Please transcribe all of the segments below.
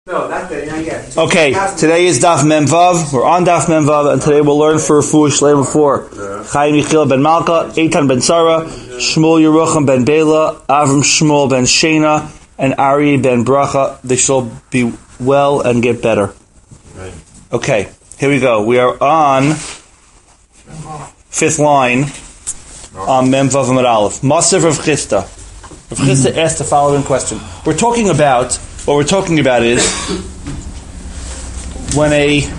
No, not that, not yet. Okay, today is Daf Memvav. We're on Daf Memvav, and today we'll learn for Refuah Shleima for Chaim Yechiel ben Malka, Eitan ben Sarah, Shmuel Yerucham ben Bela, Avram Shmuel ben Shena, and Ari ben Bracha. They shall be well and get better. Okay, here we go. We are on fifth line on Memvav Amud Aleph. Masav Rav Chisda. Rav Chisda asked the following question. What we're talking about is when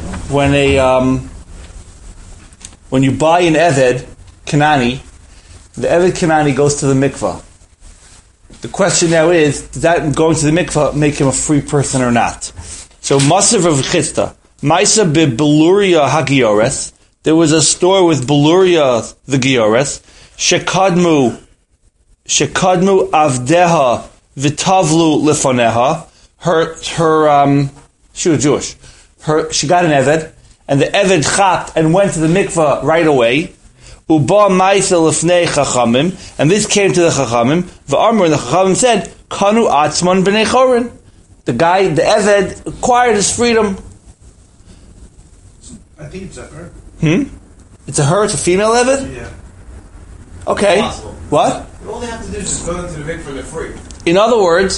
you buy an Eved Kanani, the Eved Kanani goes to the mikvah. The question now is, does that going to the mikvah make him a free person or not? So Masav Rav Chisda, Maisa be Beluria Hagiores. There was a store with Beluria the Giores. Shekadmu Avdeha Vitavlu Lifoneha. She was Jewish. She got an Eved, and the Eved chapped and went to the mikvah right away. Uba Maisa Lifnei Chachamim, and this came to the Chachamim. V'Amr, and the Chachamim said, Kanu Atzmon B'nei Chorin. The Eved acquired his freedom. I think it's a her. It's a her. It's a female Eved. Yeah. Okay. What? All they have to do is just go into the mikvah for free. In other words,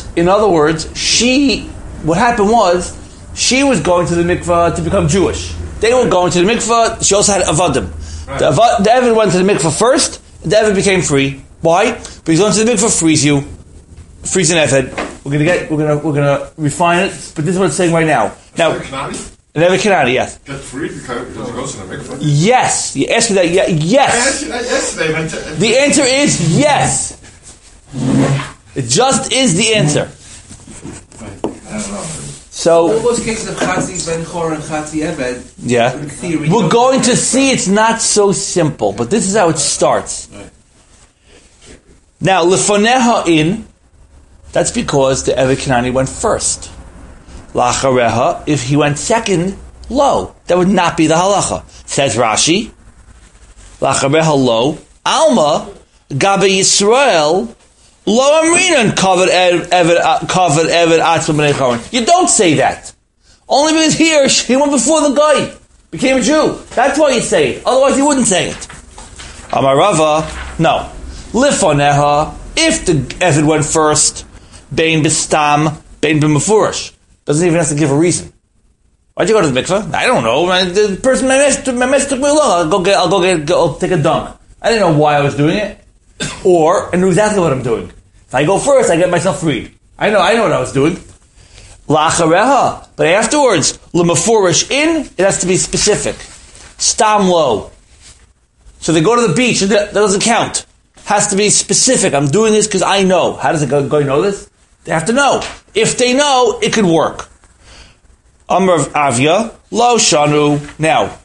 what happened was, she was going to the mikvah to become Jewish. They were going to the mikvah, she also had avadim. Right. The Eved went to the mikvah first, the Eved became free. Why? Because going to the mikvah frees an Eved. We're gonna refine it, but this is what it's saying right now. Now, an Eved Kanani, yes. Get free because it goes to the mikvah? Yes. You asked me that, yes. I asked that yesterday. The answer is yes. It just is the answer. I don't know. So, all those cases of Chatzi Ben Chor and Chatzi Eved, yeah, we're going to see it's not so simple, but this is how it starts. Right. Now, Lefoneha in, that's because the Eved Kanani went first. Lachareha, if he went second, lo, that would not be the halacha. Says Rashi, Lachareha lo, Alma, Gabe Yisrael, Lo Amrinan covered Eved Atzma B'nei Chorin. You don't say that. Only because he went before the guy, became a Jew. That's why you say it. Otherwise you wouldn't say it. Amar Rava, no. Lifoneha, if the Eved went first, Bein B'stam, Bein B'mefurish. Doesn't even have to give a reason. Why'd you go to the mikveh? I don't know. The person, my mess took me along. I'll take a dunk. I didn't know why I was doing it. Or, I knew exactly what I'm doing. If I go first, I get myself freed. I know what I was doing. La'achareha. But afterwards, l'mefurish in, it has to be specific. Stam lo. So they go to the beach, and that doesn't count. Has to be specific. I'm doing this because I know. How does a guy know this? They have to know. If they know, it could work. Amr of Avya, lo shanu. Now,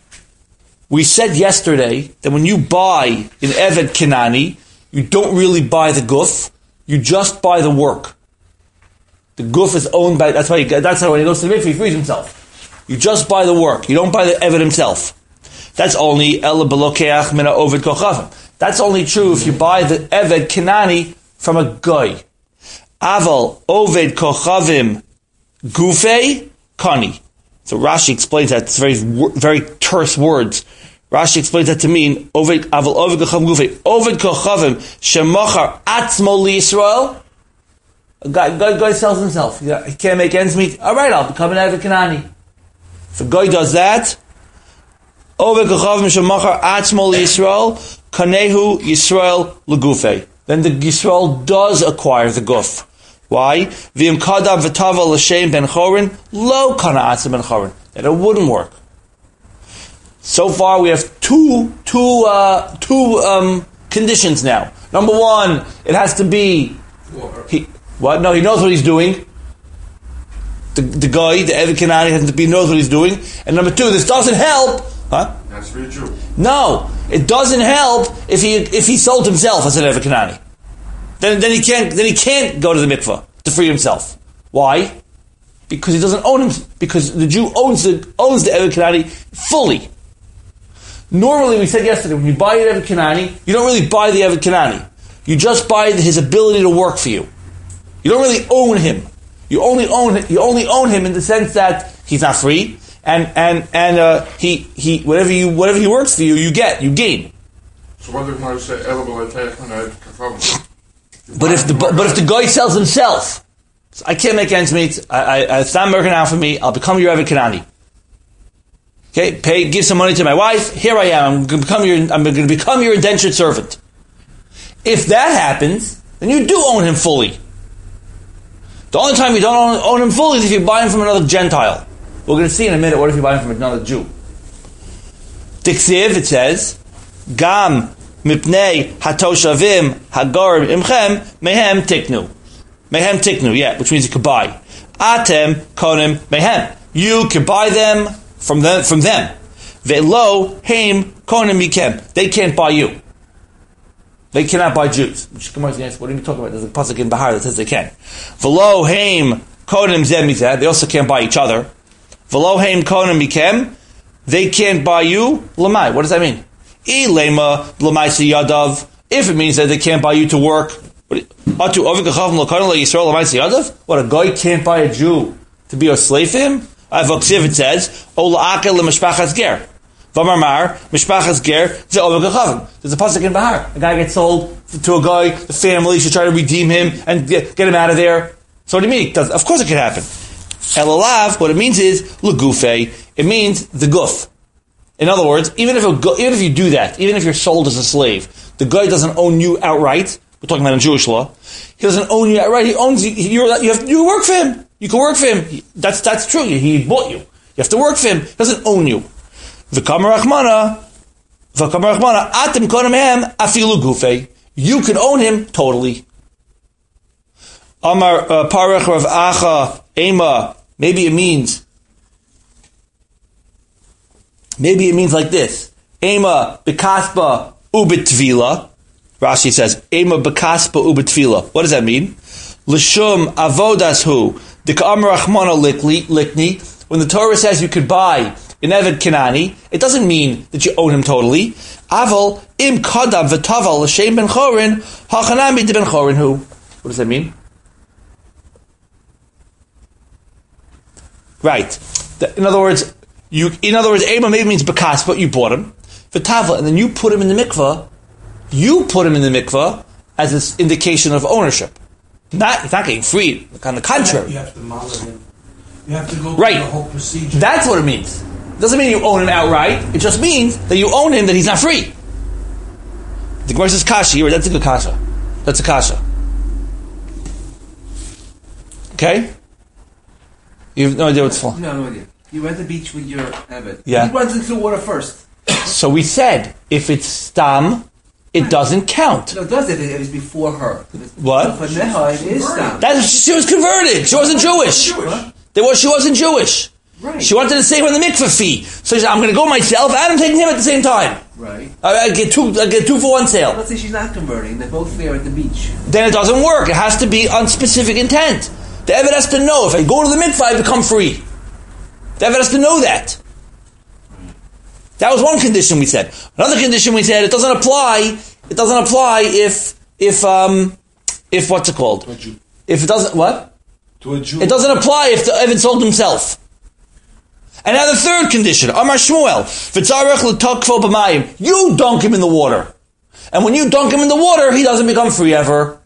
we said yesterday that when you buy an Eved Kanani, you don't really buy the guf, you just buy the work. The guf is owned by, that's how when he goes to the mikveh, he frees himself. You just buy the work, you don't buy the Eved himself. That's only Ela Belokeach Mina Oved Kochavim. That's only true if you buy the Eved Kanani from a guy. Aval Oved Kochavim Gufei Kani. So Rashi explains that. It's very terse words. Rashi explains that to mean Oved Kochavim Gufei. Oved Kochavim Shemachar Atzmo Yisrael. A guy sells himself. He can't make ends meet. All right, I'll become an Eved Kanani. If a guy does that, Oved Kochavim Shemachar Atzmo Yisrael Kanehu Yisrael Legufei. Then the Yisrael does acquire the guf. Why? V'im kadam v'tava l'shem ben chorin lo kana atzim ben chorin. That it wouldn't work. So far, we have two conditions now. Number one, it has to be he knows what he's doing. The guy, the Eved Kanani, knows what he's doing. And number two, this doesn't help. Huh? That's for a Jew. No, it doesn't help if he sold himself as an Eved Kanani. Then he can't go to the mikvah to free himself. Why? Because he doesn't own him. Because the Jew owns the Eved Kanani fully. Normally, we said yesterday, when you buy an Eved Kanani, you don't really buy the Eved Kanani. You just buy his ability to work for you. You don't really own him. You only own him in the sense that he's not free, and he whatever he works for you, you gain. So what if I say eligible to But if the guy sells himself, I can't make ends meet. It's not working out for me. I'll become your Eved Kanani. Okay, give some money to my wife. Here I am. I'm going to become your indentured servant. If that happens, then you do own him fully. The only time you don't own him fully is if you buy him from another Gentile. We're going to see in a minute what if you buy him from another Jew. Tiksiv, it says, Gam mipnei hatoshavim hagorim imchem mehem tiknu. Mehem tiknu, which means you could buy. Atem konim mehem. You can buy them from them. Ve'lo heim konim mikem. They can't buy you. They cannot buy Jews. What are you talking about? There's a pasuk in Bahar that says they can. V'lo heim konim zeh mizeh. They also can't buy each other. V'lo heim konim mikem. They can't buy you. Lamai. What does that mean? Ilema lamai yadav. If it means that they can't buy you to work. What, a guy can't buy a Jew to be a slave for him? It says, there's a pasuk in Bahar. A guy gets sold to a guy, the family should try to redeem him and get him out of there. So what do you mean? Of course it can happen. Elalav, what it means is legufe. It means the guf. In other words, even if you do that, even if you're sold as a slave, the guy doesn't own you outright. We're talking about in Jewish law. He doesn't own you outright. He owns you. You work for him. You can work for him. That's true. He bought you. You have to work for him. He doesn't own you. V'kamar Rachmana, atem konem hem afilu gufe. You can own him totally. Amar parech Rav Acha ema. Maybe it means like this. Ema bekaspa ubetvila. Rashi says, Ema bekaspa ubetvila. What does that mean? L'shum avodas hu dika'amar Rachmana likni. When the Torah says you could buy an Eved Kanani, it doesn't mean that you own him totally. Aval im kadam v'taval l'shem ben chorin hachanami de ben chorin hu. What does that mean? Right. In other words, Ema maybe means bekas, but you bought him. V'taval, and then you put him in the mikvah. You put him in the mikvah as an indication of ownership. He's not getting freed. On the contrary. You have to model him. You have to go right. through the whole procedure. That's what it means. It doesn't mean you own him outright. It just means that you own him, that he's not free. The Gemara says kasha here. That's a good kasha. That's a kasha. Okay? You have no idea what's for. No idea. You went to the beach with your Eved. Yeah. He runs into the water first. So we said, if it's stam, it doesn't count. No, it does it if it's before her. What? For Neha, it is stam. She was converted. She wasn't Jewish. She wasn't Jewish. Right. She wanted to save on the mikveh fee. So she said, I'm going to go myself and I'm taking him at the same time. Right. I get two for one sale. Let's say she's not converting. They're both there at the beach. Then it doesn't work. It has to be on specific intent. The Eved has to know, if I go to the mikveh, I become free. The Eved has to know that. That was one condition we said. Another condition we said, it doesn't apply if what's it called? If it doesn't, what? To a Jew. It doesn't apply if the Eved sold himself. And now the third condition, Amar Shmuel, v'tzarech l'tokfo b'mayim. You dunk him in the water. And when you dunk him in the water, he doesn't become free ever.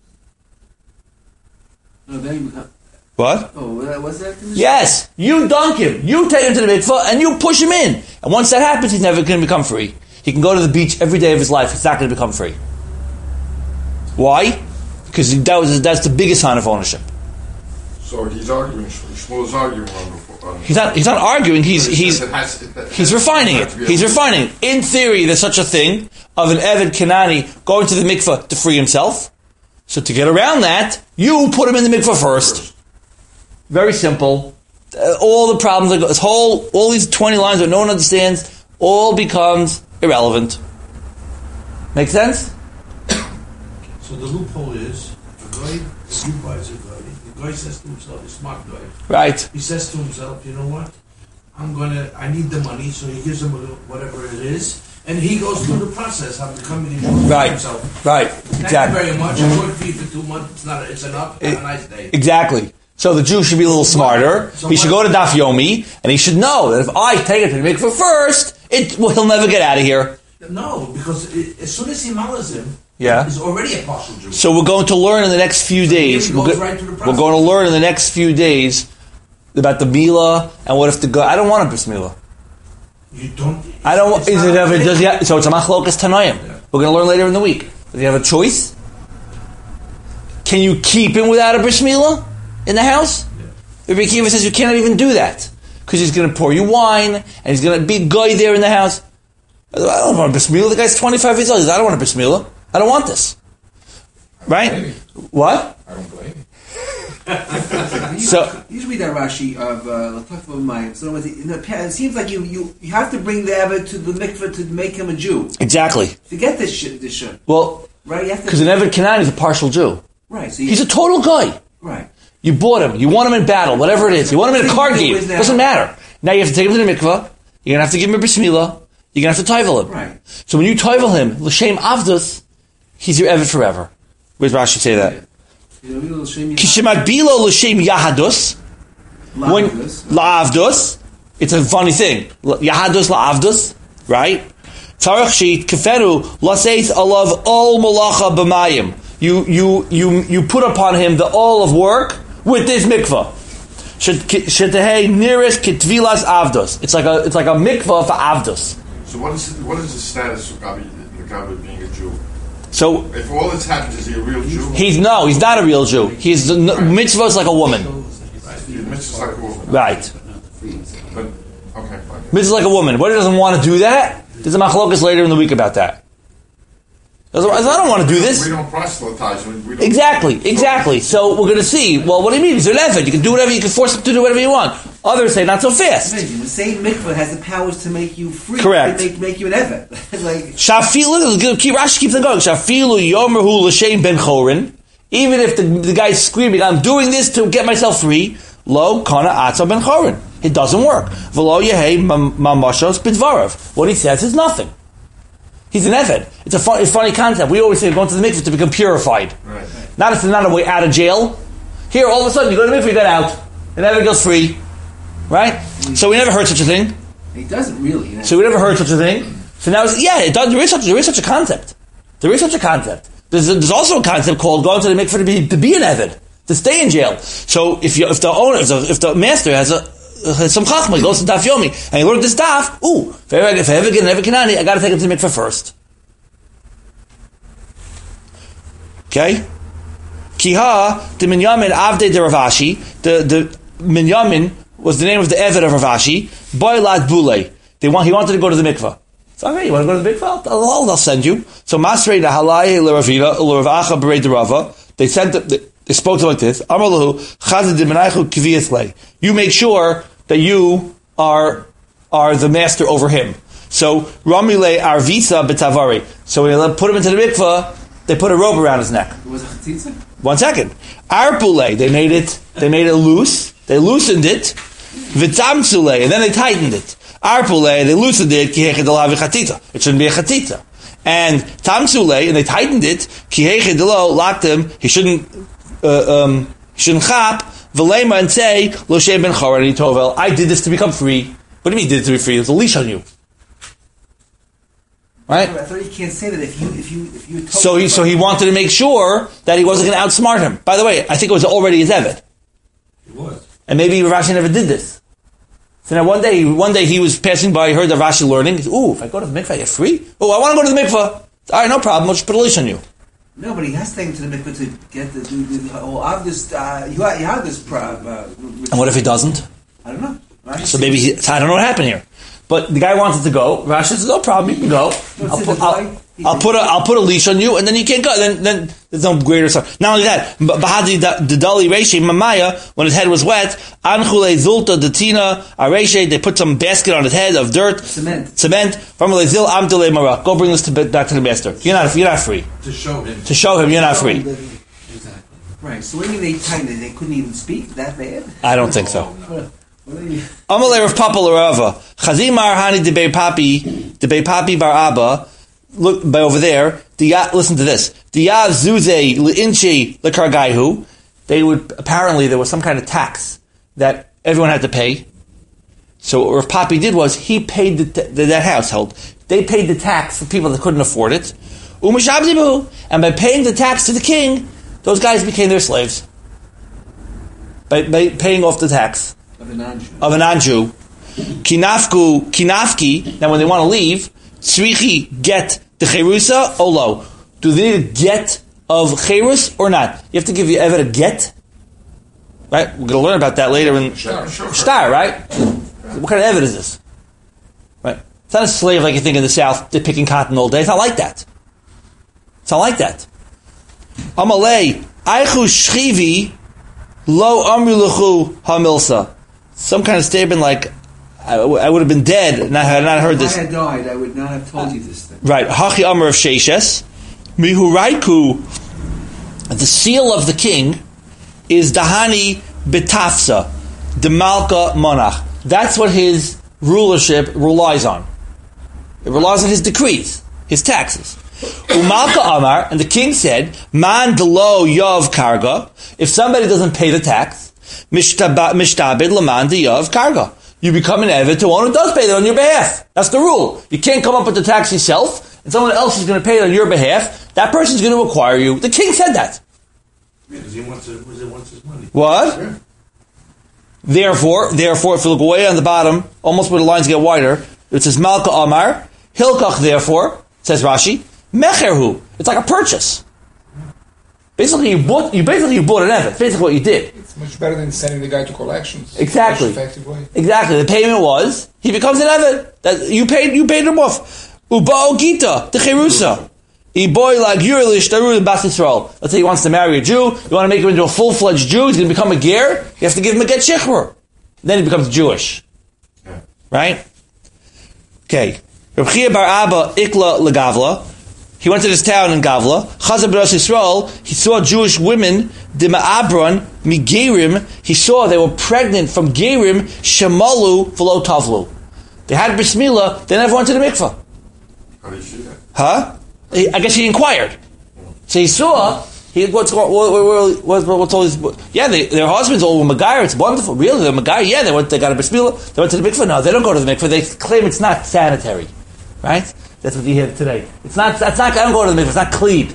No, then you become... What? Oh, what's that condition? Yes, you dunk him. You take him to the mikvah and you push him in. And once that happens, he's never going to become free. He can go to the beach every day of his life. He's not going to become free. Why? Because that's the biggest sign of ownership. So he's arguing. Shmuel's arguing on He's not arguing. He's refining it. He's refining it. In theory, there's such a thing of an Eved Kanani going to the mikvah to free himself. So to get around that, you put him in the mikvah first. Very simple. All the problems, all these 20 lines that no one understands, all becomes irrelevant. Make sense? So the loophole is, a guy, if you buys a guy, the guy says to himself, a smart guy. Right. He says to himself, you know what? I need the money, so he gives him whatever it is, and he goes through the process of becoming a Jew Right. himself. Right. Thank Exactly. you very much. I worked for you for 2 months. It's enough. Have a nice day. Exactly. So the Jew should be a little smarter. He should go to Daf Yomi, and he should know that if I take it to the mikveh first, he'll never get out of here. No, because as soon as he mullahs him, Yeah. he's already a partial Jew. So we're going to learn in the next few days. he goes right to the We're going to learn in the next few days about the Mila, and what if the guy... I don't want a bris Mila. You don't... I don't want... It's not- So it's a machlokas tanoim. Yeah. We're going to learn later in the week. Do you have a choice? Can you keep him without a bris Mila in the house? Rabbi Akiva says you cannot even do that because he's going to pour you wine and he's going to be guy there in the house. I don't want a bris Mila. The guy's 25 years old. He says, I don't want a bris Mila. I don't want this. Right? What? I don't blame you. So you should read that Rashi of Lataf Mayim. So it seems like you have to bring the Eved to the mikveh to make him a Jew. exactly. To get this shit. Well, Right? You have to... because an Eved Canaan is a partial Jew. Right. So He's a total guy. Right. You bought him. You want him in battle, whatever it is. You want him in a card game. Doesn't matter. Now you have to take him to the mikveh. You're going to have to give him a bris Milah. You're going to have to toivel him. Right. So when you toivel him, l'shem avdus, he's your Eved forever. Where does Rashi say that? Kishimagbilo l'shem yahadus. When la'avdus, it's a funny thing. Yahadus la'avdus, right? Tzarech sheet keferu laseith alav all malacha b'mayim. You put upon him the all of work with this mikvah. Shetehei nearest kitvilas avdos. It's like a mikvah for avdos. So what is the status of the Gabi being a Jew? So If all that's happened, is he a real Jew? he's not a real Jew. He's mitzvah is like a woman, He's mitzvah like a woman. right? But, okay, fine. Mitzvah is like a woman. What, he doesn't want to do that? There's a machlokas later in the week about that. Otherwise, I don't want to do this. We don't proselytize. We don't. Exactly. So we're going to see. Well, what do you mean? He's an Eved. You can do whatever. You can force him to do whatever you want. Others say not so fast. Amazing. The same mikveh has the powers to make you free. Correct. Make you an Eved. Like Shafilu. Rashi keeps on going. Shafilu yomerhu l'shem ben chorin. Even if the guy's screaming, I'm doing this to get myself free. Lo kana atza ben chorin. It doesn't work. V'lo yehei mamashos b'dvarav. What he says is nothing. He's an Eved. It's a funny concept. We always say going to the mikveh to become purified. Right. Not a way out of jail. Here, all of a sudden, you go to the mikveh, you get out. And Eved goes free. Right? So we never heard such a thing. he doesn't really. You know? So we never heard such a thing. So now, it does. There is such a concept. There is such a concept. There's also a concept called going to the mikveh to be an Eved, to stay in jail. So if the master has some chachma, he goes to Daf Yomi, and he learned this daf, if I ever get an Eved Kanani, I got to take him to the mikveh first. Okay? Kiha, the Minyamin Avde de Ravashi, the Minyamin was the name of the Eved of Ravashi, Boilad Bule. He wanted to go to the mikveh. So, okay, you want to go to the mikveh? I'll send you. So, Masrei Nahalai L'Ravina, L'Ravacha Berei Derava, they spoke to him like this, Amalahu, Chazid Dimenaichu Kiviyas Le. You make sure that you are the master over him. So, Ramile Arvisa Betavari. So, when they put him into the mikveh, they put a rope around his neck. Was it chatzitza? 1 second. Arpule, they made it loose. They loosened it. Vitamtsule, and then they tightened it. Arpule, they loosened it. Kihechedalavi chatita. It shouldn't be a chatita. And tamtsule, and they tightened it. Kihechedalo, locked him. He shouldn't chap. Velema and say lo shem ben chorin tovel. I did this to become free. What do you mean? Did it to be free? There's a leash on you. Right? I thought you can't say that if you. So he wanted to make sure that he wasn't going to outsmart him. By the way, I think it was already his Eved. It was. And maybe Rashi never did this. So now one day he was passing by, he heard the Rashi learning. He said, if I go to the mikveh, I get free? I want to go to the mikveh. All right, no problem. I'll just put a leash on you. No, but he has to take him to the mikveh to get I have this. You have this. And what if he doesn't? I don't know. Right? So maybe I don't know what happened here. But the guy wanted to go. Rashi says, no problem, you can go. I'll put a leash on you, and then you can't go. Then there's no greater son. Not only that, Bahadi the Dali Reshe Mamaya, when his head was wet, Anchule Zulta Datina Areshe, they put some basket on his head of dirt, cement. Famale Zil Amdele Mara. Go bring this back to the master. You're not free. To show him You're not free. Exactly. Right. So when they tightened it, they couldn't even speak that bad. I don't think so. Well, of Papa Larava. Chazimar Hani de Papi Bar Abba. Look by over there. Listen to this. Diyav Zuze L'inchi Lekargaihu. apparently there was some kind of tax that everyone had to pay. So what Rav Papi did was he paid that household. They paid the tax for people that couldn't afford it. And by paying the tax to the king, those guys became their slaves. By paying off the tax Of a non-Jew. of a non-Jew. Kinafki, now when they want to leave, tzrichi get the cherusa olo. Do they need a get of cherus or not? You have to give your evet a get. Right? We're going to learn about that later in Shtar, right? What kind of evet is this? Right? It's not a slave like you think in the South, they're picking cotton all day. It's not like that. It's not like that. Amalei, aichu shchivi, lo amru hamilsa. Some kind of statement like, I would have been dead and I had not heard this. If I had died, I would not have told you this thing. Right. Hachi amr of Sheshes. Mihuraiku, the seal of the king is Dahani Betafsa, the Malka Monach. That's what his rulership relies on. It relies on his decrees, his taxes. Umalka Amar, and the king said, Man delo Yov Karga, if somebody doesn't pay the tax, Mishtabid Laman de Yov Karga. You become an eved to one who does pay that on your behalf. That's the rule. You can't come up with the tax yourself, and someone else is going to pay it on your behalf. That person's going to acquire you. The king said that. Because he wants his money. What? Sure. Therefore, if you look away on the bottom, almost where the lines get wider, it says Malka Amar, Hilkach, therefore, says Rashi, Mecherhu. It's like a purchase. Basically, you bought an eved. It's basically what you did. It's much better than sending the guy to collections. Exactly. Much effective way. Exactly. The payment was, he becomes an eved. That you paid him off. Uba'o Gita, the Cherusa. Boy like Yurlish Darud and Bas Yisrael. Let's say he wants to marry a Jew. You want to make him into a full-fledged Jew. He's going to become a ger. You have to give him a get shechur. Then he becomes Jewish. Yeah. Right? Okay. Reb Chia bar Abba Ikla Legavla. He went to this town in Gavla. Chazar B'Ras Yisrael. He saw Jewish women. Dima Abron Migerim. He saw they were pregnant from Gerim. Shemalu v'lo Tavlu. They had bris milah. They never went to the mikvah. How do you see that? Huh? I guess he inquired. So he saw. What's all these? Yeah, their husbands all were Megayer. It's wonderful. Really, they're Megayer. Yeah, they got a bris milah. They went to the mikvah. No, they don't go to the mikvah. They claim it's not sanitary. Right? That's what you hear today. It's not. That's not. I don't go to the mikvah. It's not clean.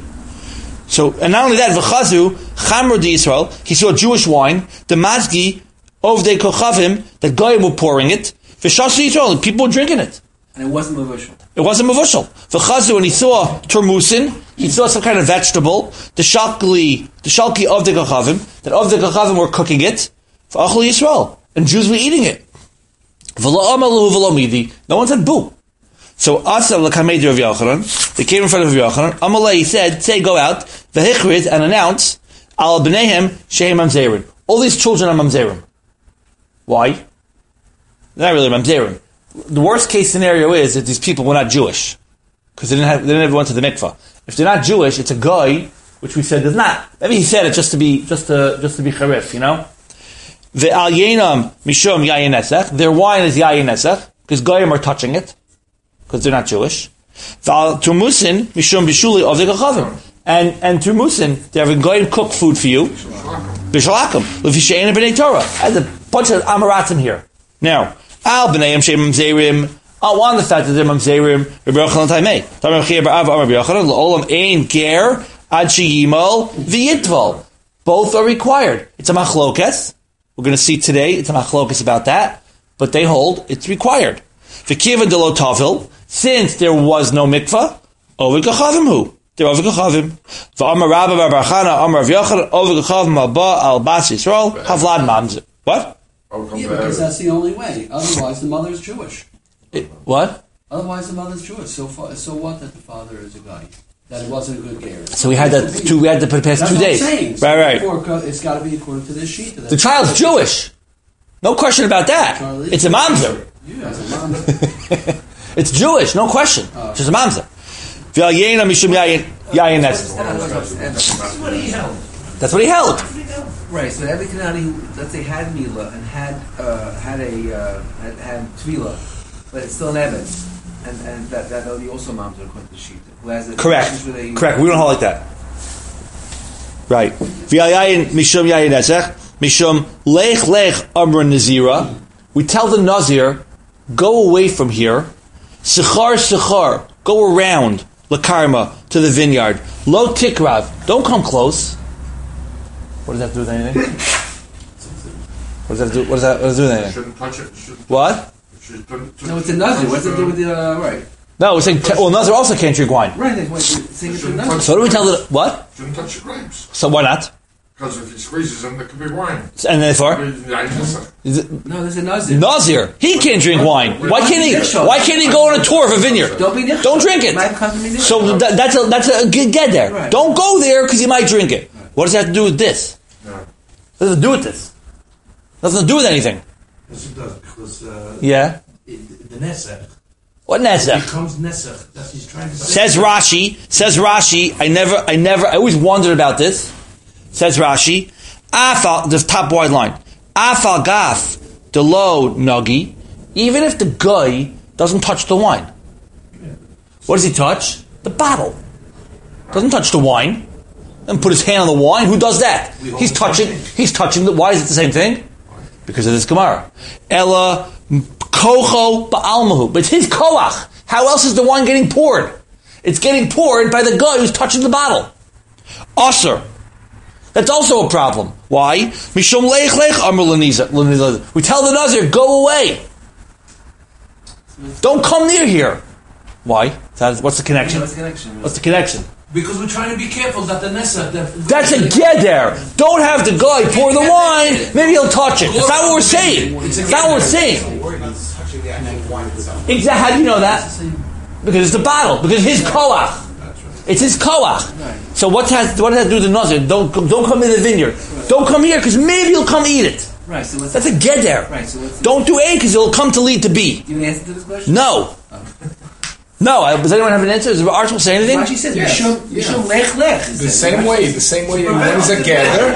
So, and not only that, v'chazu chamru di Yisrael. He saw Jewish wine. The mazgi ovdei kochavim. That goyim were pouring it. V'shasu Yisrael. People were drinking it. And it wasn't mavushal. It wasn't mavushal. V'chazu, when he saw turmusin, he saw some kind of vegetable. The shalki of the kochavim. That of the kochavim were cooking it. V'achol Yisrael, and Jews were eating it. V'lo amalu v'lo midi. No one said boo. So Asa l'kamei Rav Yochanan, they came in front of Rav Yochanan. Amalei, he said, say, go out, v'hichrid, and announce, al b'neihem shehem mamzerim. All these children are mamzerim. Why? They're not really mamzerim. The worst case scenario is that these people were not Jewish, because they never went to the mikvah. If they're not Jewish, it's a guy, which we said does not. Maybe he said it just to be charif, you know. Ve'al yenam mishum yayin nesach. Their wine is yayin nesach, because goyim are touching it, because they're not Jewish. Ve'al turmusin mishum bishuli of the kachavim. And turmusin, they're having goyim cook food for you. B'shalakim l'fishein b'nei Torah. There's a bunch of amaratim here. Now. Al b'neiim she'em mamzerim. On the fact that they're mamzerim. Rabbi Yochanan Taimei. Tamar Chia bar Abba Rabbi Yochanan. L'olam ein ger ad sheyimal v'yitval. Both are required. It's a machlokes. We're going to see today. It's a machlokes about that. But they hold it's required. V'kiva de lo tavil. Since there was no mikvah, over kachavim hu. They're over kachavim. V'amar Rabba bar Barchana Amar Rav Yochanan over kachavim alba al bas Yisrael havlad mamzer. What? Yeah, because that's the only way. Otherwise, the mother's Jewish. What? Otherwise, the mother's Jewish. So what that the father is a guy? That it wasn't a good ger. So we had that. We had to put it past that's 2 days. What I'm saying. Right. So it's got to be according to this sheet. The child's Jewish. No question about that. It's a mamzer. Yeah, it's a mamzer. It's Jewish. No question. She's a mamzer. That's what he held. That's what he held. Right. So every Kanani who, let's say, had milah and had tvila, but it's still an eved, and that will be also mamzer according to the sheet. Who has Correct. We don't hold like that. Right. V'yayin mishum yayin nezech mishum lech amra nazira. We tell the nazir, go away from here. Sechar, go around lakarma to the vineyard. Lo tikrav, don't come close. What does that have to do with anything? What does that do with anything? Shouldn't touch it. What? No, it's a nazir. What's it do with the right? No, we're saying nazir also can't drink wine. Right. Saying it's a nazir. So what do we tell the what? Shouldn't touch the grapes. So why not? Because if he squeezes them, there could be wine. And therefore, No, there's a nazir. nazir, he can't drink wine. Why can't he? Why can't he go on a tour of a vineyard? Don't be nichshel. Don't drink it. So that's a get there. Right. Don't go there because you might drink it. What does that have to do with this? No. What does it do with this? Nothing to do with anything. Yes, it does, because Yeah. the Nesach What nesach? becomes Nesach. That's what he's trying to say. Says Rashi, I always wondered about this. Says Rashi, Afal, the top wide line, Afal gaf, the low nagi, even if the guy doesn't touch the wine. What does he touch? The bottle. Doesn't touch the wine. And put his hand on the wine. Who does that? He's touching the, why is it the same thing? Because of this Gemara. Ella kocho ba'almahu. But it's his koach. How else is the wine getting poured? It's getting poured by the guy who's touching the bottle. Aser. That's also a problem. Why? Mishum lech amr leniza. We tell the nazir, go away. Don't come near here. Why? What's the connection? What's the connection? Because we're trying to be careful that the Nesach... That's a geder. Don't have the guy pour the wine. Maybe he'll touch it. That's not what we're saying. That's not what we're saying. Exactly. How do you know that? Because it's the bottle. Because his koach. It's his koach. So what does that do with the nazir? Don't come in the vineyard. Don't come here because maybe he'll come eat it. Right. So that's a geder. Right. So don't do A because it'll come to lead to B. Do you have an answer to this question? No. No, does anyone have an answer? Does Archel say anything? Rashi says, Mishum lech lech. The same way one is a gather.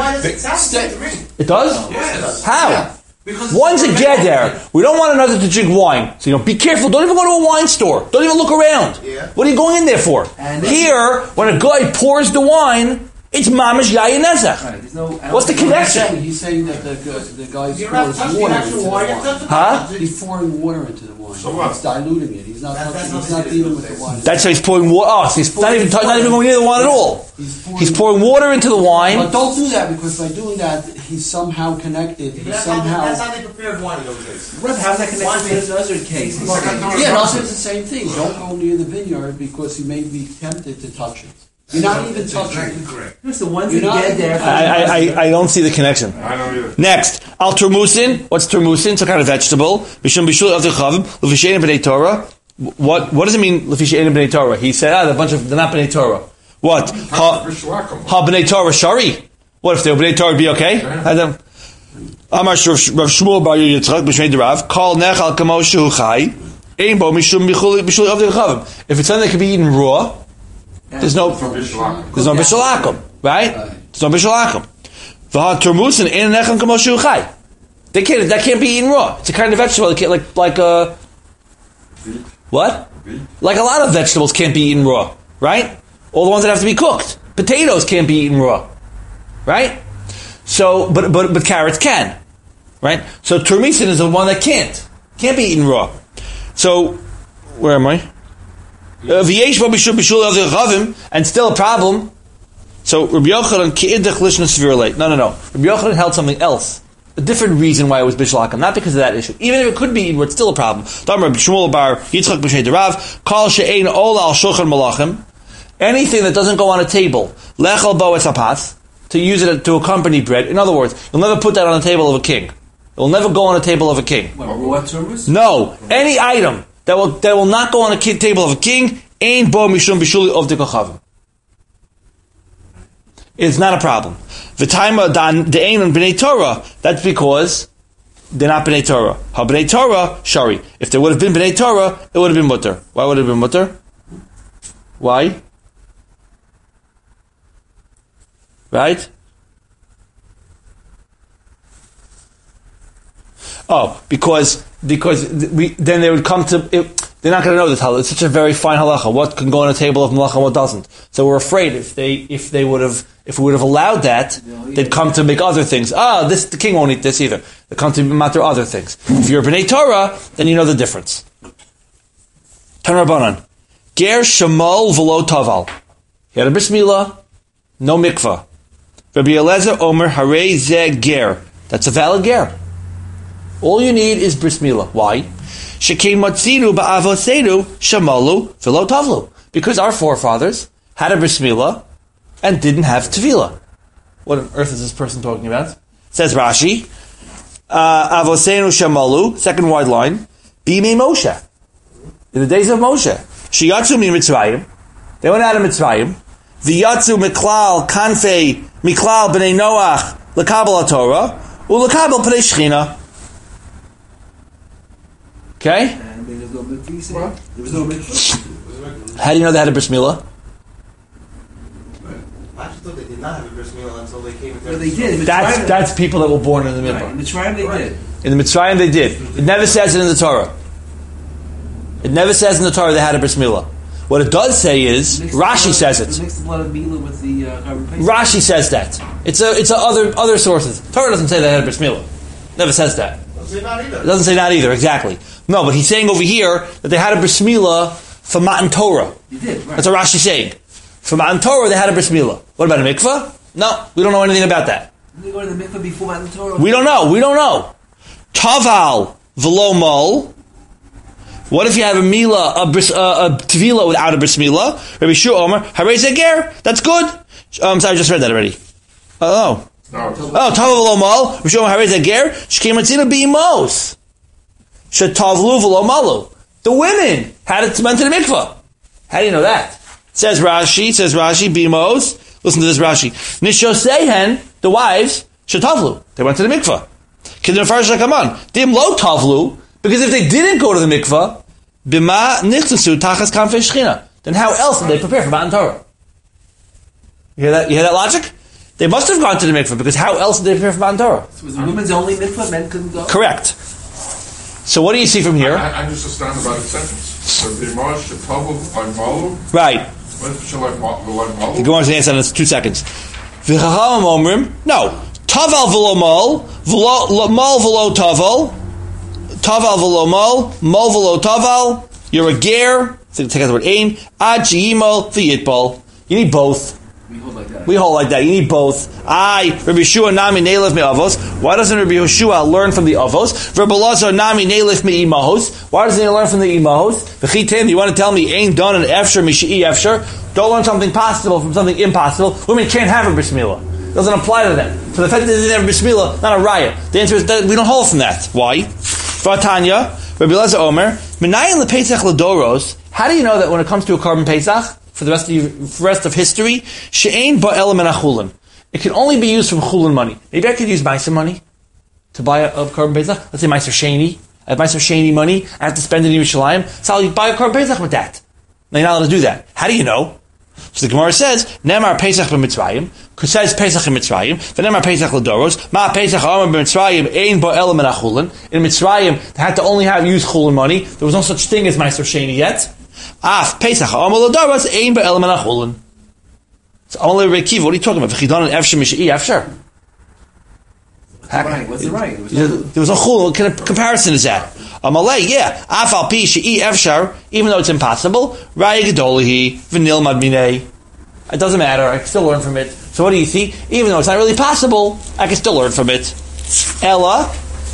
It does? Yes. How? Yeah. One's a gather. We don't want another to drink wine. So, be careful. Don't even go to a wine store. Don't even look around. Yeah. What are you going in there for? Here, when a guy pours the wine, it's mamash yayin nezach. What's the connection? He's saying that the guy's pouring water into the wine. Huh? He's pouring water into the wine. So what? He's diluting it. He's not dealing with the wine. That's how he's pouring water. Oh, so he's not even going near the wine at all. He's pouring water into the wine. But don't do that, because by doing that, he's somehow connected. That's how they prepared wine in those days. How's that connected to the nazir case? Yeah, also it's the same thing. Don't go near the vineyard because you may be tempted to touch it. You're not even touching it. Correct. It's the ones that get there. I don't see the connection. I don't either. Next, al turmusin. What's turmusin? It's a kind of vegetable. Mishum bishul of the chavim l'fishein b'nei Torah. What does it mean l'fishein b'nei Torah? He said, they're not b'nei Torah. What? Ha b'nei Torah shari. What if they're b'nei Torah? Be okay? Amar Rav Shmuel bar Yitzchak b'shmei derav kol nechal kamo shehu chai ein bo mishum bishul of the chavim. If it's something that can be eaten raw. There's no bishul akum, right? There's no bishul akum. V'ha turmusin ein nechan kamo shehu chai. That can't be eaten raw. It's a kind of vegetable. Like what? Like a lot of vegetables can't be eaten raw, right? All the ones that have to be cooked. Potatoes can't be eaten raw, right? So, but carrots can, right? So turmusin is the one that can't be eaten raw. So, where am I? And still a problem. So Rabbi Yochanan ki'idach lishna svir leit. No. Rabbi Yochanan held something else, a different reason why it was bishul hakam, not because of that issue. Even if it could be eaten, it's still a problem. Rabbi Shmuel bar Yitzchak b'shnei derav kol she'ein ola al shulchan malachim. Anything that doesn't go on a table, lechal bo es hapas, to use it to accompany bread. In other words, you'll never put that on the table of a king. It will never go on a table of a king. What, raw turmus? No, any item that will not go on a table of a king, ain't bo mishum bishuli of the kochavim. It's not a problem. The time of the ain on bnei Torah, that's because they're not bnei Torah. Ha bnei Torah shari. If there would have been bnei Torah, it would have been mutter. Why would it have been mutter? Why? Right? Oh, because then they would come to it. They're not going to know this halacha. It's such a very fine halacha. What can go on a table of malacha and what doesn't? So we're afraid if they would have If we would have allowed that, they'd come to make other things. The king won't eat this either. They come to matter other things. If you're a B'nai Torah, then you know the difference. Tan Rabbanan. Ger Shemal V'lo Taval. He had a bris milah, no mikvah. Rabbi Eliezer Omer Harei Ze Ger. That's a valid ger. All you need is bris milah. Why? Shekein Matzinu Ba'avoseinu Shemalu V'lo Tavlu. Because our forefathers had a bris milah and didn't have tevilah. What on earth is this person talking about? Says Rashi, Avoseinu Shemalu, second wide line, Bimei Moshe. In the days of Moshe, Sheyatzu mi Mitzrayim, they went out of Mitzrayim, V'yatzu Miklal Kanfei Miklal B'nei Noach L'kabel HaTorah, U'L'kabel P'nei Shechina. Okay? And there was no mikvah. There was no mikvah. How do you know they had a bris milah? I actually thought they did not have a bris milah until they came into No, they did. That's people that were born in the Right. Midbar. In the tribe they did. In the Mitzrayim they did. It never says it in the Torah. It never says in the Torah they had a bris milah. What it does say is, Rashi says it. Mix the blood of milah with the Charbon Pesach. Rashi says that. It's other sources. Torah doesn't say they had a bris milah. Never says that. Doesn't say not either. It doesn't say that either, exactly. No, but he's saying over here that they had a bris milah for Matan Torah. You did, right. That's what Rashi's saying. For Matan Torah they had a bris milah. What about a mikvah? No, we don't know anything about that. Did they go to the mikvah before Matan Torah? We don't know. Taval v'lo mol. What if you have a milah, a tevilah without a bris milah? Rabbi Shua Omer, Harei Ze Ger. That's good. Sorry, I just read that already. Oh, taval v'lo mol. Rabbi Shua Omer, Harei Ze Ger. Shkein Matzina b'imos. Shetavlu v'lo malu. The women had it meant to the mikvah. How do you know that? Says Rashi, b'imos. Listen to this Rashi. Nishosehen, the wives, shetavlu. They went to the mikvah. Kidim Farsh Kaman. Dim lo tavlu. Because if they didn't go to the mikvah, bima nichtasu tachas kanfei shechina. Then how else did they prepare for Matan Torah? You hear that logic? They must have gone to the mikvah, because how else did they prepare for Matan Torah? So was the women's only mikvah? Men couldn't go? Correct. So what do you see from here? I'm just astounded by the sentence. The Dimash Shetavul by Malu. Right. When shall I Malu? The Gemara is answer in 2 seconds. V'chachamim omrim, no. Taval v'lo mol, mol v'lo taval, taval v'lo mol v'lo taval. You're a ger. Take out the word ain. Ad she'imol v'yitbol. You need both. We hold like that. You need both. Rabbi Yeshua nami neilef me'avos. Why doesn't Rabbi Yeshua learn from the avos? Rabbi Lazar nami neilef me'imahos. Why doesn't he learn from the imahos? V'chitem, you want to tell me ain done and efshar mishi'i efshar? Don't learn something possible from something impossible. Women can't have a bris milah. It doesn't apply to them. So the fact that they didn't have a bris milah, not a raya. The answer is that we don't hold from that. Why? Vatanya, Rabbi Eliezer Omer, Menayin lePesach ledoros. How do you know that when it comes to a carbon Pesach, for the rest of history, she'ein ba'el min achulin. It can only be used from chulin money. Maybe I could use Meiser money to buy a carbon Pesach. Let's say Meiser Sheni. I have Meiser Sheni money. I have to spend it in Yerushalayim. So I'll buy a carbon Pesach with that. Now you're not allowed to do that. How do you know? So the Gemara says, Nemar Pesach b'Mitzrayim, because it says Pesach in Mitzrayim, Nemar Pesach l'doros, Ma Pesach Amar b'Mitzrayim, Ein ba'el min achulin. In Mitzrayim, they had to only use chulin money. There was no such thing as Meiser Sheni yet. Af Pesach Amar l'doros, Ein ba'el min achulin. So Amar l'Rekiv, what are you talking about? V'chidan and efshar mishi'i efshar. What's the right? There was a chulin. What kind of comparison is that? Amalei, yeah. Afal pi she'i efshar, even though it's impossible. Raya gedolihi v'nil madminei. It doesn't matter. I can still learn from it. So what do you see? Even though it's not really possible, I can still learn from it. Ella.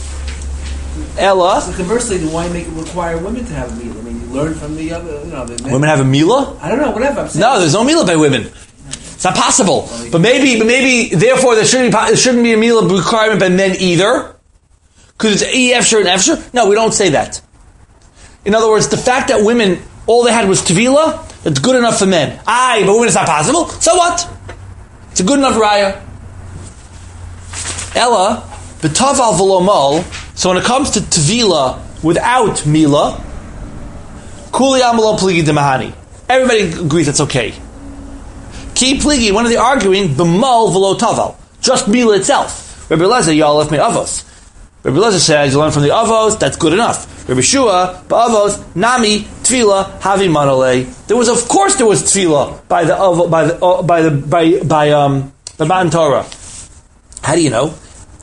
So conversely, then why make it require women to have a milah? I mean, you learn from the other. The men. Women have a milah? I don't know. Whatever. I'm saying. No, there's no milah by women. It's not possible. But maybe, therefore, there shouldn't be a milah requirement by men either. Because it's efshar and efshar? No, we don't say that. In other words, the fact that women, all they had was tevilah, that's good enough for men. But women it's not possible? So what? It's a good enough raya. Ella, b'taval v'lo mol, so when it comes to tevilah without milah, kuli amalo pligi demahani. Everybody agrees that's okay. Ki pligi, when are they arguing? B'mol v'lo taval. Just milah itself. Rabbi Eliezer, yalef me avos. Rabbi Eliezer says, you learn from the avos, that's good enough. Rabbi Shua, ba'avos, nami, tefillah, havi manolei. There was tefillah the Matan Torah. How do you know?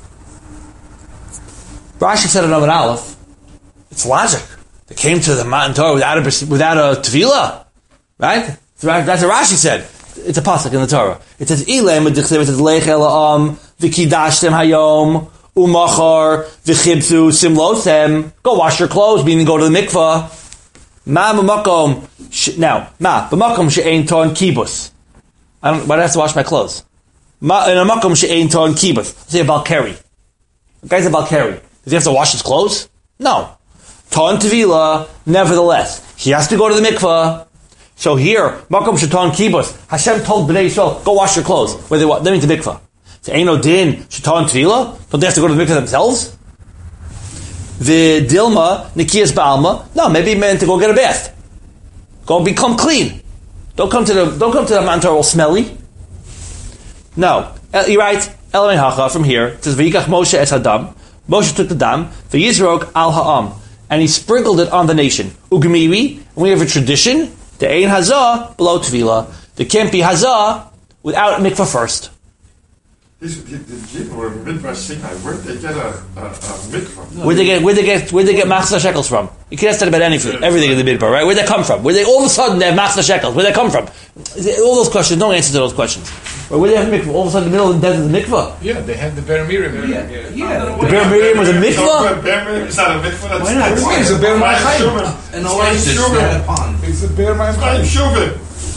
Rashi said in Amud Aleph, it's logic. They came to the Matan Torah without a tefillah, right? That's what Rashi said. It's a pasuk in the Torah. It says, "Ilem v'dichsev," it says, "Leich ela'am v'kidashtem hayom u'machar v'chibthu simlosem." Go wash your clothes, meaning go to the mikvah. Ma b'makom she'ein ton kibus. Why do I have to wash my clothes? Ma in a makom she'ein ton kibus. Let's say a balkari. The guy's a balkari. Does he have to wash his clothes? No. Ton tevila, nevertheless, he has to go to the mikvah. So here, makom she'ton kibus. Hashem told Bnei Yisrael, go wash your clothes. Where they mean the mikvah. So ain't no din she'ton tevila. Don't they have to go to the mikvah themselves? The dilma nikiyas ba'alma. No, maybe he meant to go get a bath. Go become clean. Don't come to the Matan Torah all smelly. No, you're right. Elamei hacha from here it says v'yikach Moshe es hadam. Moshe took the dam v'yizrok al ha'am and he sprinkled it on the nation. Ugmiri, and we have a tradition. The ein hazah below tefillah. There can't be hazah without mikvah first. The people were Midbar Sinai. Where'd they get a mikvah? Where'd they get machzah shekels from? You can ask that about everything in the Midbar, right? Where'd they come from? Where they all of a sudden they have machzah shekels? Where'd they come from? All those questions, no answer to those questions. Where they have mikvah? All of a sudden in the middle of the desert, the mikvah. Yeah, they had the Ber Miriam. Yeah. The Ber Miriam was a mikvah? Ber Miriam is not a mikvah. Why not? It's a Ber Miriam. An oasis, not a pond. It's a Ber It's not Miriam. Shuvin.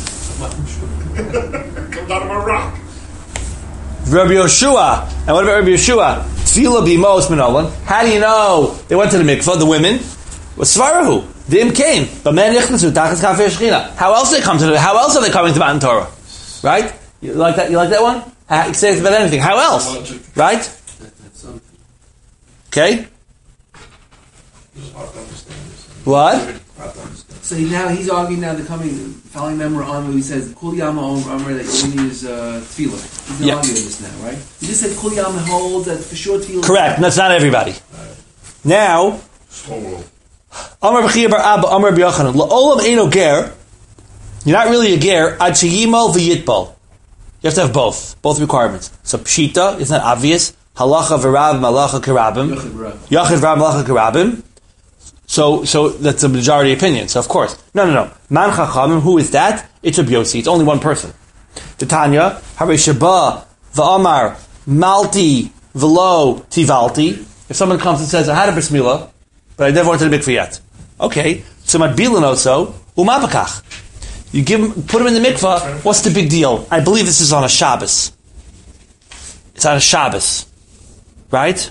Comes out of a rock. Rabbi Yoshua. And what about Rabbi Yoshua? Tefillah b'imos minolan. How do you know they went to the mikvah, the women? Was svarahu. Dim came. But men yichnasu tachas kafei shechina. How else how else are they coming to Matan Torah? Right? You like that one? Say it about anything. How else? Right? Okay? What? So now he's arguing now the following member on where he says Kul Yama Omer that you only use tefillah. He's not arguing this now, right? He just said Kul Yama holds that for sure tefillah. Correct. That's not everybody. Now, Amar B'chia Bar Abba, Amar B'Yochanan, La'olam Eino Ger. You're not really a ger. Ad sheyimal v'yitbal. You have to have both requirements. So pshita is not obvious. Halacha v'rab malacha karabim. Yachid v'rab malacha karabim. So that's a majority opinion. So of course, no. Man chachamim, who is that? It's Rabbi Yossi. It's only one person. Titania, Harei Sheba v'amar malti v'lo tivalti. If someone comes and says, I had a bris milah, but I never went to the mikveh yet. Okay, so my bilin also umabakach. You put him in the mikveh. What's the big deal? I believe this is on a Shabbos. It's on a Shabbos, right?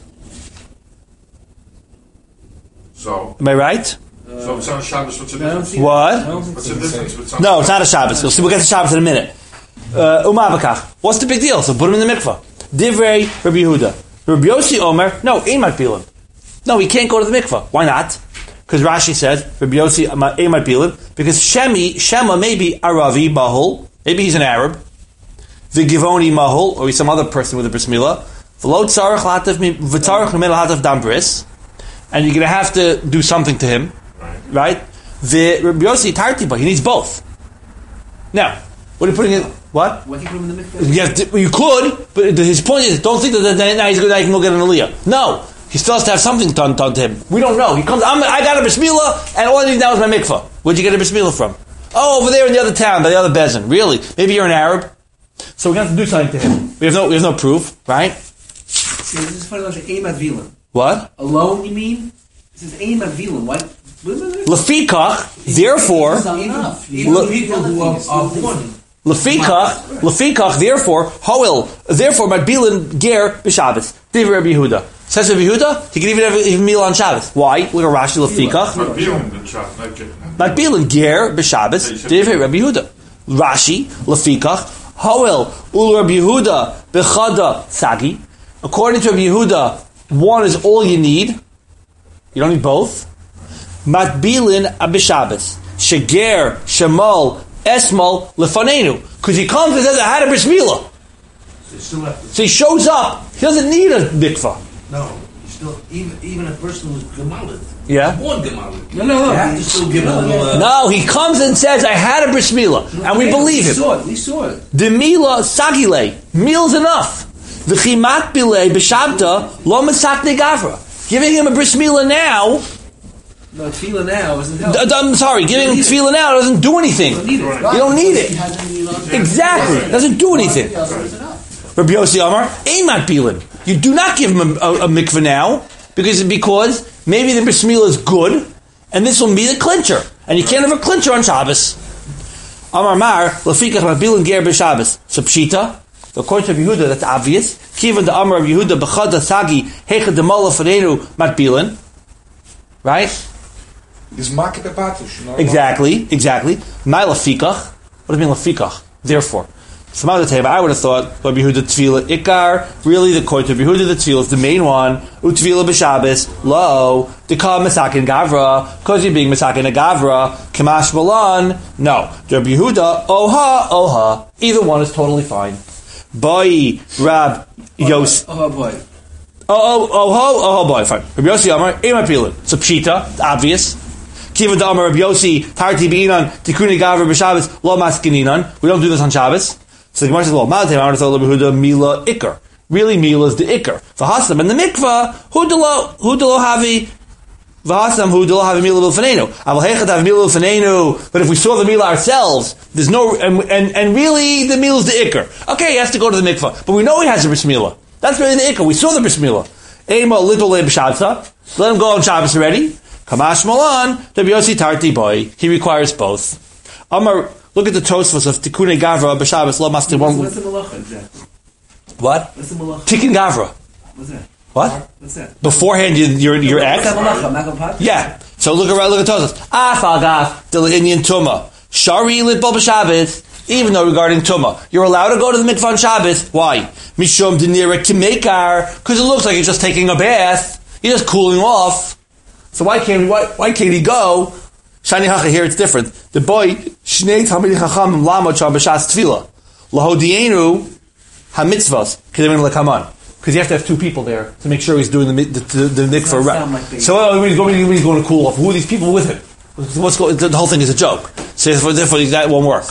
So, am I right? so it's on Shabbos. What's the difference? What? What's the difference? No, it's not a Shabbos. We'll get to Shabbos in a minute. Umabakach. What's the big deal? So put him in the mikveh. Divrei Rabbi Yehuda. Rabbi Yossi Omer. No, ein makbilim. No, he can't go to the mikveh. Why not? Because Rashi says Rabbi Yossi ein makbilim. Because Shema maybe Aravi Mahul. Maybe he's an Arab. V'givoni Mahul, or he's some other person with a bris milah. V'lo tzarich latav v'tzarich l'mel latav dam bris. And you're going to have to do something to him, right? The Rabbi Yossi tartiba, he needs both. Now, what are you putting in? What? Why can't you put him in the mikveh? You could, but his point is, don't think that now he's good. Now he can go get an aliyah. No, he still has to have something done to him. We don't know. He comes. I got a bris milah, and all I need now is my mikveh. Where'd you get a bris milah from? Oh, over there in the other town, by the other bezin. Really? Maybe you're an Arab. So we're going to have to do something to him. We have no proof, right? Yeah, this is funny. Like aim at vilam. What? Alone, you mean? This is aim at vilam. What? Lefikach, therefore. Even people who are born. Lefikach, therefore, Madbilin ger b'Shabbos. Divrei Rabbi Yehuda. Says Rabbi Yehuda, he can even have a meal on Shabbos. Why? Look at Rashi. Lefikach. Madbilin ger b'Shabbos. Divrei Rabbi Yehuda. Rashi. Lefikach. Hawel ul Rabbi Yehuda b'chada sagi. According to Rabbi Yehuda, one is all you need. You don't need both. Matbilin abishabes. Sheger, Shemal, Esmal, Lefanenu. Because he comes and says, I had a bris milah. So he shows up. He doesn't need a mikvah. No. Still, even a person who's gemalid. Yeah. One Gemara. No. You have to still give him a little. No, he comes and says, I had a bris milah, and we believe him. We saw it. The milah sagile, meal's enough. V'chi makbile b'shabta lo mesakne gavra. Giving him a bris milah now. No, tefillah now isn't help. I'm sorry, giving him tefillah now doesn't do anything. You don't need it. Exactly, it doesn't do anything. Rabbi Yossi Amar, ein makbilin. You do not give him a mikveh now because maybe the bris milah is good, and this will be the clincher, and you can't have a clincher on Shabbos. Amar Mar lefikach makbilin ger b'Shabbos. So pshita. According to Yehuda, that's obvious. Kivan the Amar of Yehuda b'chada sagi heicha demala fadenu makbilin. Right? Is market a batush? Exactly. My lafikach. What do you mean lafikach? Therefore. Some other time, I would have thought Rabbi Yehuda Tefillah Ikar. Really, the court of Yehuda the Tefillah is the main one. U'Tefillah b'Shabbos lo dekah Masakin Gavra because you're being Masakin a Gavra Kamash Malan. No, Rabbi Yehuda Oha. Either one is totally fine. Boy Rab Yos. Oh boy. Oh boy. Fine. Rabbi Yossi Amar Ema Pilin. So pshita, it's obvious. Kiva da Amar Rabbi Yossi Tarti Beinan Tikuni Gavra b'Shabbos lo Maskininan. We don't do this on Shabbos. So the Gemara says, well, Malatem Amar Tzal Rabbi Yehuda Mila Ikar. Really, Mila is the Ikar. V'hasam and the mikvah Hudalo Havi. V'hasam Hudalo Havi Mila L'Fanenu. Aval Hechat Havi Mila L'Fanenu. But if we saw the Mila ourselves, there's no and really the Mila is the Ikar. Okay, he has to go to the mikvah, but we know he has a bris milah. That's really the Ikar. We saw the bris milah. Ema little le b'Shabsa. Let him go on Shabbos already. Kamash Malan. Rabbi Yossi Tarti boy. He requires both. Amar. Look at the Tosfos of Tikkun Gavra b'Shabbos lo mastir one. What's the malacha exactly? What? What's the malacha? Tikkun Gavra. What's that? What? What's that? Beforehand, your ex. What's that malacha? Makapot? Yeah. So look at Tosfos. Afagaf del Indian Tuma Shari litbal b'Shabbos. Even though regarding Tuma, you're allowed to go to the mikvah on Shabbos. Why? Mishum denira kimekar, because it looks like you're just taking a bath. You're just cooling off. So why can't he go? Shani Hacha, here it's different. The boy, Shnei Talmidei Chacham Lamot Sham B'Shas Tefillah Lahodienu HaMitzvos Kedem LeKaman, because you have to have two people there to make sure he's doing the mikvah right. Like so when he's going to cool off, who are these people with him? The whole thing is a joke. So therefore that won't work.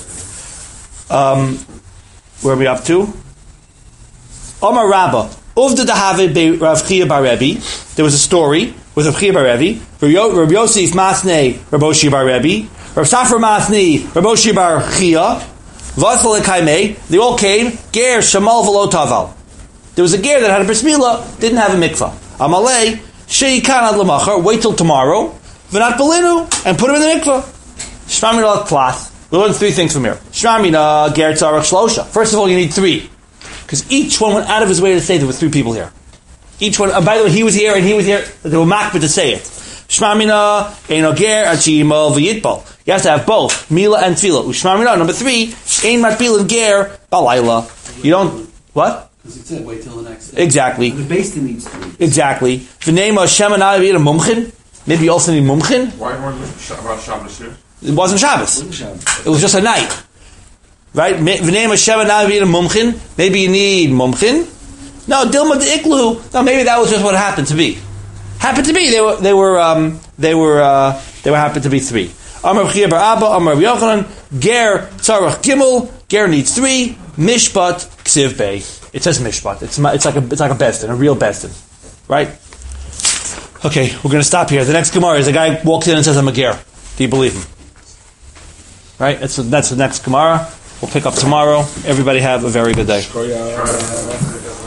Where are we up to? Omar Rabba Uvda Dahave Be Rav Chia Bar Rebbe. There was a story with Rav Chia Bar Rebbe, Rav Yosef Masnei Rav Oshi Bar Rebbe, Rav Safra Masnei Rav Oshi Bar Chia, Vasal Kaimei. They all came. Ger Shamal V'Lo Taval. There was a ger that had a bris milah, didn't have a mikvah. Amalei Sheikan Ad Lamachar. Wait till tomorrow. V'nat Belinu and put him in the mikvah. Shmamina Klas. We learned three things from here. Shmamina Ger Tzarach Shlosha. First of all, you need three. Because each one went out of his way to say there were three people here. Each one, by the way, he was here and he was here. They were makbid to say it. Shmamina, Eino Ger, Achimo, V'yitbal. You have to have both, Mila and Tefillah. Ushmamina, number three, Ein Matbil and Ger, Balayla. You don't, what? Because he said, wait till the next day. Exactly. The Beis Din needs three. Exactly. V'nema Shemanah V'yit a Mumchin. Maybe you also need Mumchin. Why weren't we about Shabbos here? It wasn't Shabbos. It was just a night. Right? V'nema Shemanah V'yit a Mumchin. Maybe you need Mumchin. No, Dilma de Iklu. No, maybe that was just what happened to be. Happened to be. They were happened to be three. Amar Chia Bar Abba, Amar Rav Yochanan, Ger Tzarach Gimel. Ger needs three. Mishpat Ksiv Bey. It says Mishpat. It's like a Bezdin, a real Bezdin, right? Okay, we're going to stop here. The next Gemara is a guy walks in and says, "I'm a Ger." Do you believe him? Right. That's the next Gemara. We'll pick up tomorrow. Everybody have a very good day.